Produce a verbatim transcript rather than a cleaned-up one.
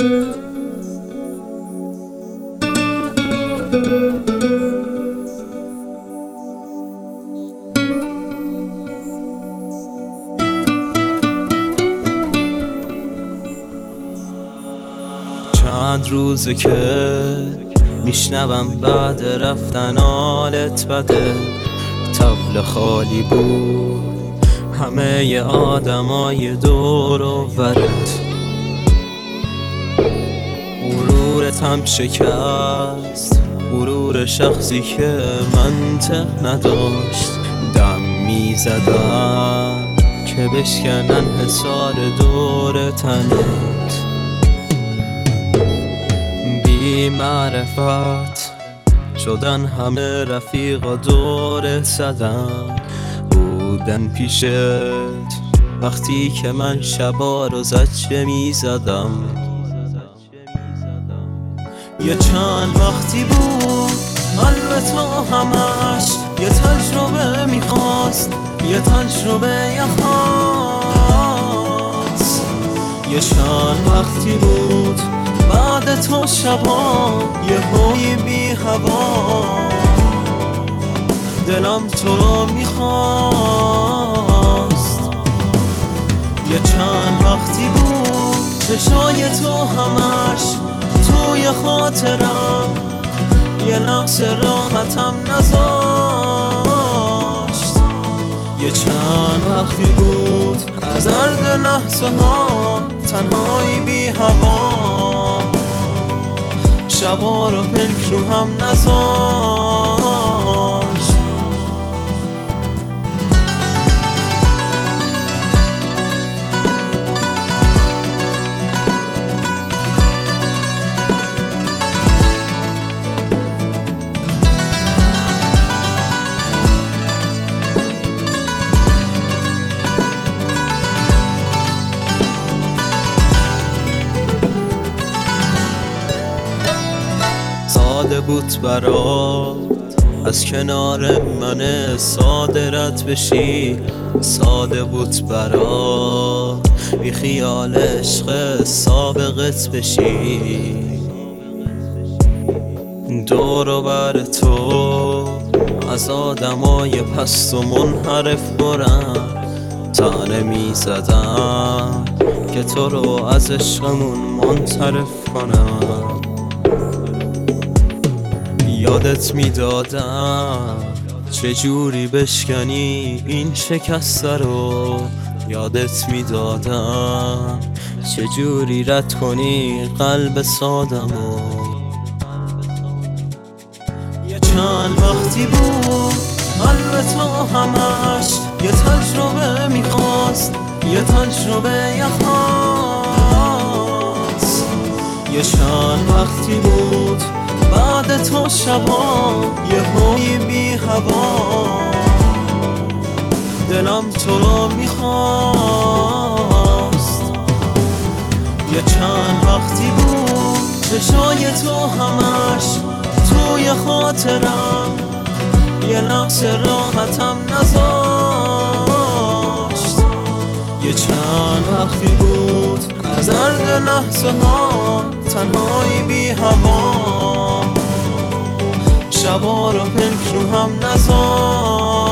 چند روزه که میشنوم بعد رفتن حالت بده، طبل خالی بود همه ی آدمای دور و برت، غرورت هم شکست، غرور شخصی که منطق نداشت. دم میزدم که بشکنن حصار دور تنت، بی معرفت شدن همه رفیقا دور زدن، بودن پیشت وقتی که من شبا رو زجه میزدم. یه چند وقتی بود قلب تو همش یه تجربه میخواست، یه تجربه یخواست. یه چند وقتی بود بعد تو شبا یه هوی بی هوا، دلم تو رو میخواست. یه چند وقتی بود چشای تو همش توی خاطرم، یه لحظ راحتم نذاشت. یه چند وقتی بود از درد لحظه ها تنهایی بی هوا، شبا رو پلک رو هم نذاشت. ساده بود برات از کنار من ساده رد بشی، ساده بود برات بی خیال عشق سابقت بشی. دور و بر تو از آدمای پست و منحرف برن، تنه می زدن که تو رو از عشقمون منصرف کنم. یادت میدادم چجوری بشکنی این شکسته رو، یادت میدادم چجوری رد کنی قلب سادمو. یه چند وقتی بود قلب تو همش یه تجربه میخواست، یه تجربه یخواست. یه چند وقتی بود بعد تو شبا یه هوی بی هوا، دلم تو رو میخواست. یه چند وقتی بود چشای تو همش توی خاطرم، یه لحظه راحتم نذاشت. یه چند وقتی بود از درد لحظه ها تنهایی بی هوا، شبا رو پلک رو هم نذاشت.